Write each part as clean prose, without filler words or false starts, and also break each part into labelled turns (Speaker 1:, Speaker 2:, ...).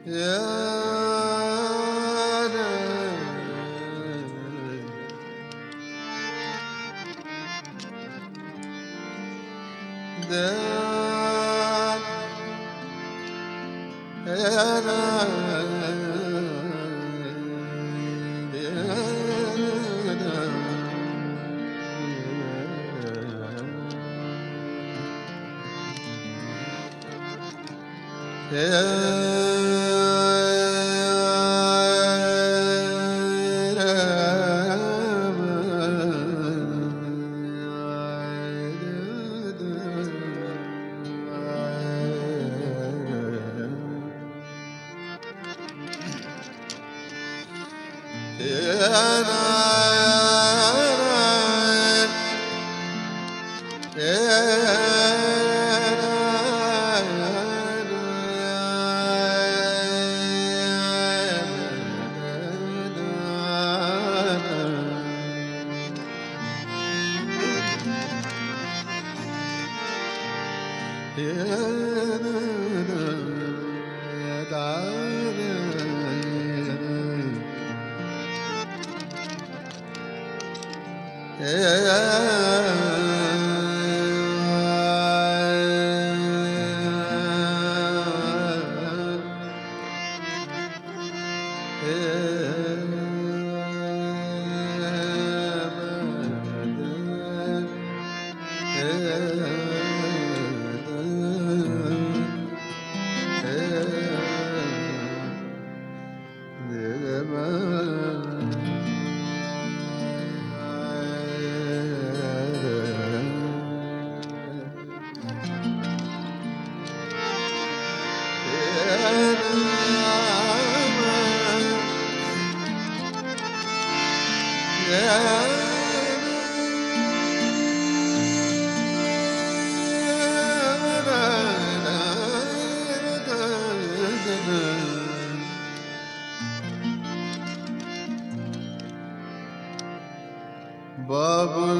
Speaker 1: बाबुल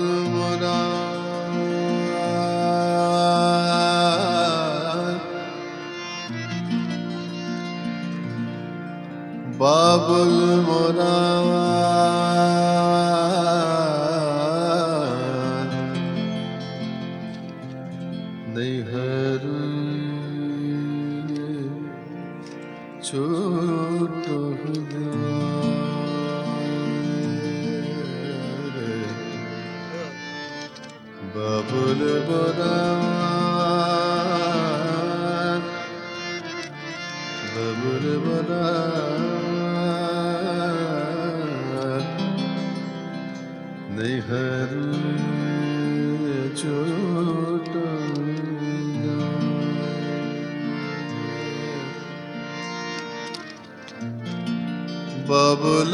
Speaker 1: मुराद, बाबुल मुराद, नैहरु छोट बाबुल मुराद, बाबुल मुराद, नैहरु छोट बाबुल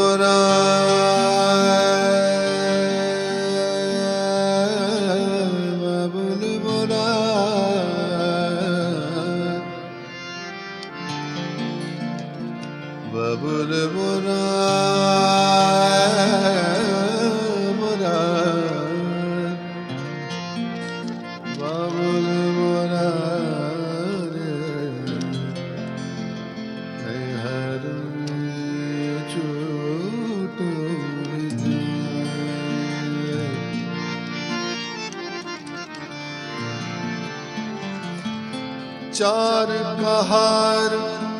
Speaker 1: मुराद, बाबुल मुराद, बाबुल मुराद, बाबुल मुराद, नैहरु छोट चार कहार,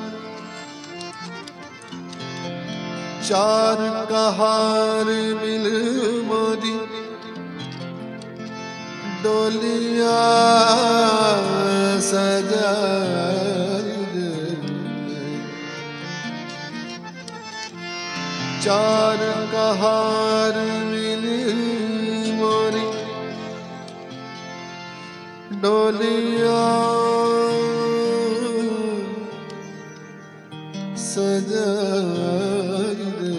Speaker 1: चार कहार मिल मोरी डोलिया सजाई दे। चार कहार मिल मोरी डोलिया सजाई दे।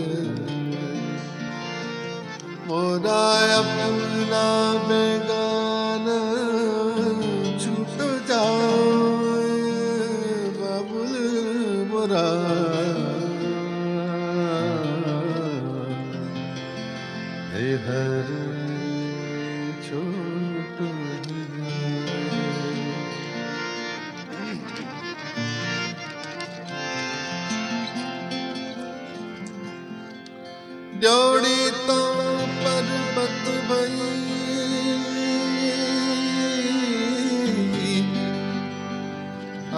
Speaker 1: मोरा अपना बेगाना छूट जाए बाबुल मुराद, हर छोट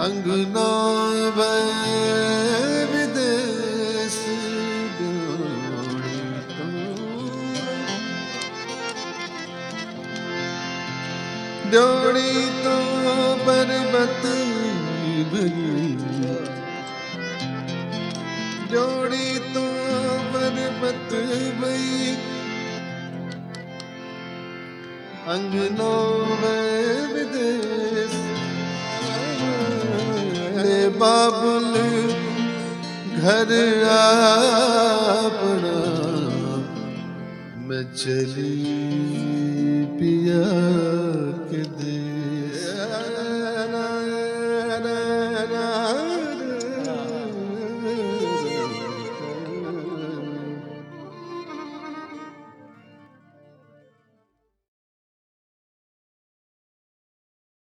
Speaker 1: अंगना विदेश ड्योड़ी तो पर्वत ड्योड़ी तो पर्वत भई अंगनो विदेश बाबुल घर अपना मैं चली पिया।